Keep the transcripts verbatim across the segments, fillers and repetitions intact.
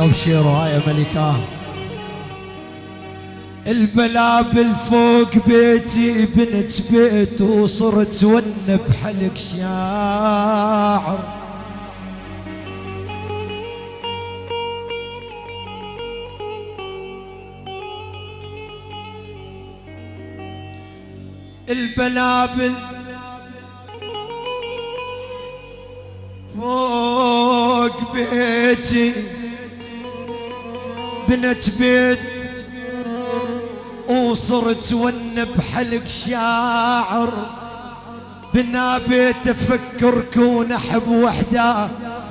ابشروا هاي ملكاه. البلابل فوق بيتي بنت بيت وصرت ون بحلق شاعر. البلابل فوق بيتي بنت بيت وصرت ون بحلق شاعر. بنا بيت افكر كون احب وحده،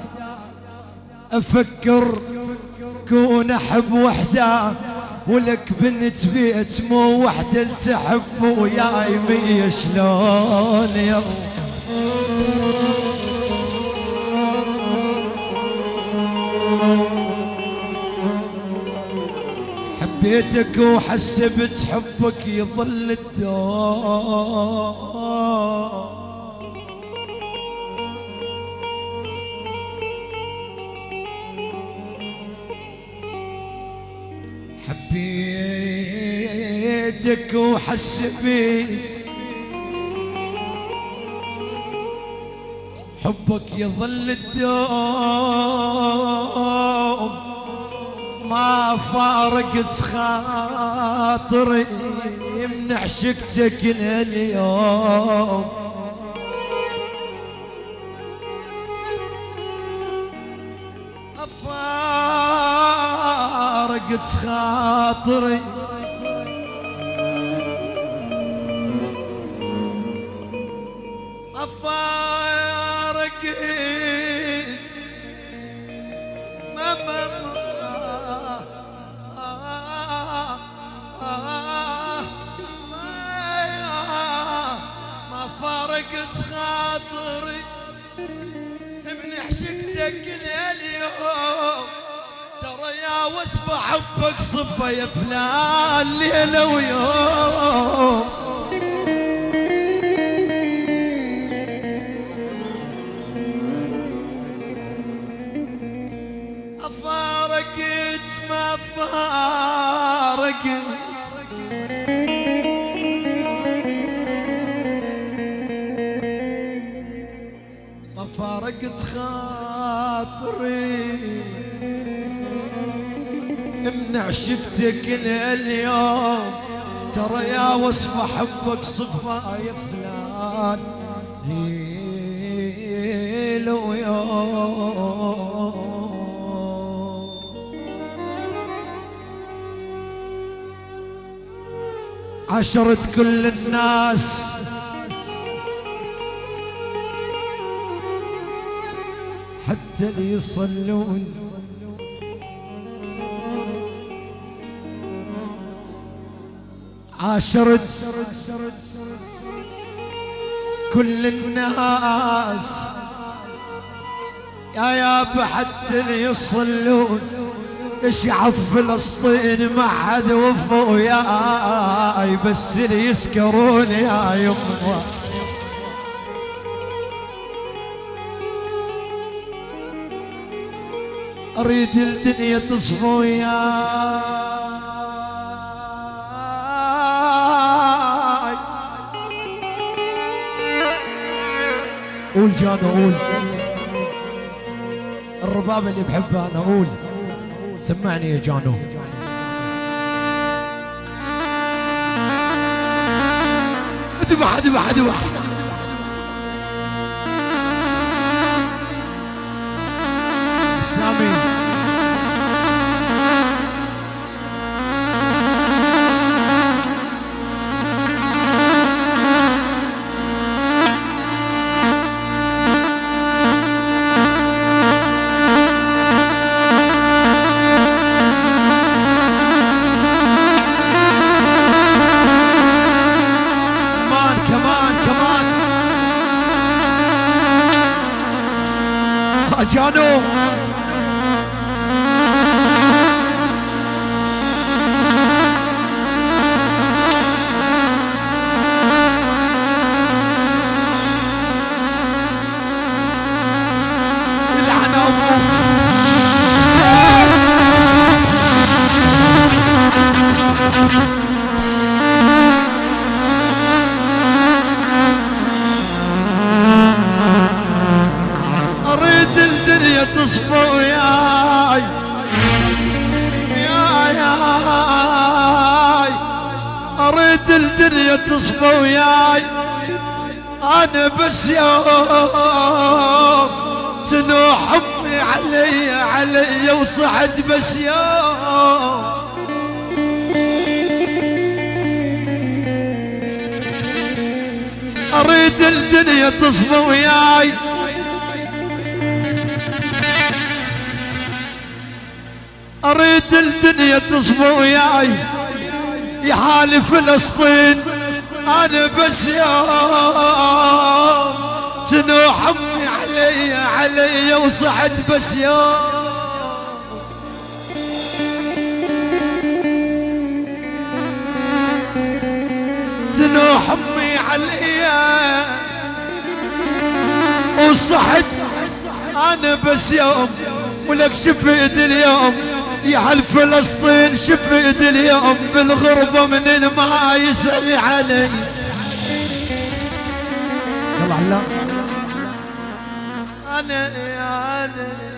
افكر كون احب وحده، ولك بنت بيت مو وحده تحب وياي مية شلون يا حبيتك وحسبت حبك يظل الدوام. حبيتك وحسبت حبك يظل الدوم. ما فارقت خاطري من عشقتك اليوم. فارقت خاطري فارقت ما ما ما فارقت خاطري من عشقتك اليوم. ترى يا وصف حبك صفة يا فلان ليلة ويوم. أفارقت ما فارقت ما فارقت خاطري من عشقتك اليوم. ترى يا وصف حبك صفة يا فلان ليل ويوم. عشرت كل الناس حتى اللي يصلون، عاشرت كل الناس يا يابا حتى اللي يصلون. شعب فلسطين ما حد وفى وياي بس اللي يسكرون يا يمه. اريد الدنيا تصفى وياي. قول جانو قول الرباب اللي بحبها انا. قول سمعني يا جانو. اذبح اذبح اذبح سامي. جانو العن ابوك تصفى وياي انا بس يوم تنوح امي علي علي وصعد بس يوم اريد الدنيا تصفى وياي اريد الدنيا تصفى وياي يا حالي فلسطين انا بس يوم جنوح امي علي علي وصعد بس يوم جنوح امي علي وصعد انا بس يوم ولك شفيت اليوم يا هل فلسطين شفيت اليوم بالغربة من ما يسأل علي يلا علا انا يا انا